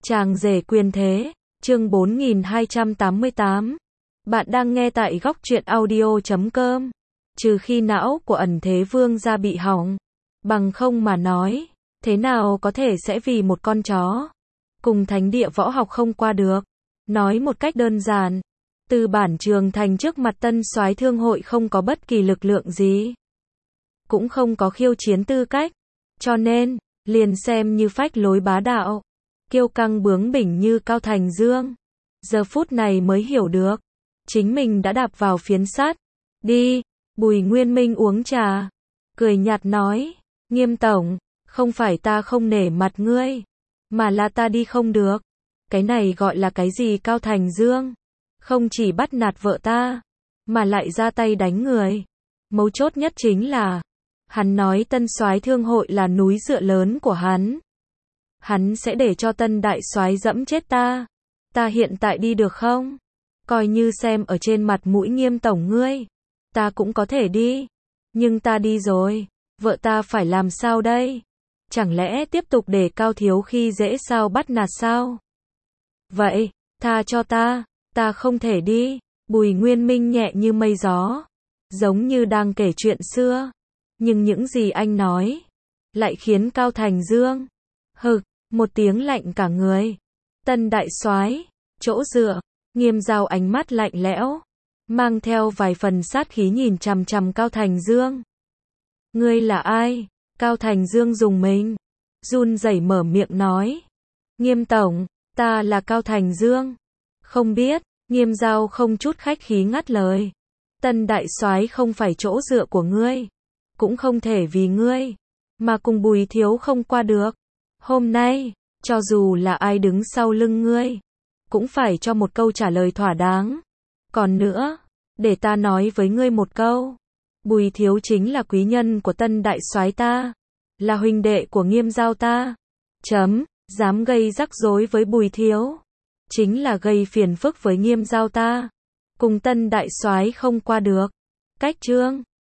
Chàng rể quyền thế, chương 4288. Bạn đang nghe tại góc truyện audio.com. Trừ khi não của ẩn thế vương gia bị hỏng. Bằng không mà nói, thế nào có thể sẽ vì một con chó cùng thánh địa võ học không qua được. Nói một cách đơn giản, từ bản trường thành trước mặt tân soái thương hội không có bất kỳ lực lượng gì, cũng không có khiêu chiến tư cách, cho nên liền xem như phách lối bá đạo, kiêu căng bướng bỉnh như Cao Thành Dương, giờ phút này mới hiểu được chính mình đã đạp vào phiến sắt. Đi. Bùi Nguyên Minh uống trà, cười nhạt nói, Nghiêm tổng, không phải ta không nể mặt ngươi, mà là ta đi không được. Cái này gọi là cái gì? Cao Thành Dương không chỉ bắt nạt vợ ta, mà lại ra tay đánh người. Mấu chốt nhất chính là, hắn nói tân soái thương hội là núi dựa lớn của hắn. Hắn sẽ để cho tân đại soái dẫm chết ta. Ta hiện tại đi được không? Coi như xem ở trên mặt mũi Nghiêm tổng ngươi, ta cũng có thể đi. Nhưng ta đi rồi, vợ ta phải làm sao đây? Chẳng lẽ tiếp tục để Cao thiếu khi dễ sao bắt nạt sao? Vậy, tha cho ta không thể đi. Bùi Nguyên Minh nhẹ như mây gió, giống như đang kể chuyện xưa. Nhưng những gì anh nói lại khiến Cao Thành Dương hực một tiếng lạnh cả người. Tân đại soái, chỗ dựa. Nghiêm Giao ánh mắt lạnh lẽo, mang theo vài phần sát khí nhìn chằm chằm Cao Thành Dương. Ngươi là ai? Cao Thành Dương dùng mình, run rẩy mở miệng nói. Nghiêm tổng, ta là Cao Thành Dương. Không biết. Nghiêm Giao không chút khách khí ngắt lời. Tân đại soái không phải chỗ dựa của ngươi, cũng không thể vì ngươi mà cùng Bùi thiếu không qua được. Hôm nay, cho dù là ai đứng sau lưng ngươi, cũng phải cho một câu trả lời thỏa đáng. Còn nữa, để ta nói với ngươi một câu. Bùi thiếu chính là quý nhân của tân đại soái ta, là huynh đệ của Nghiêm Giao ta. Dám gây rắc rối với Bùi thiếu, chính là gây phiền phức với Nghiêm Giao ta. Cùng tân đại soái không qua được. Cách chương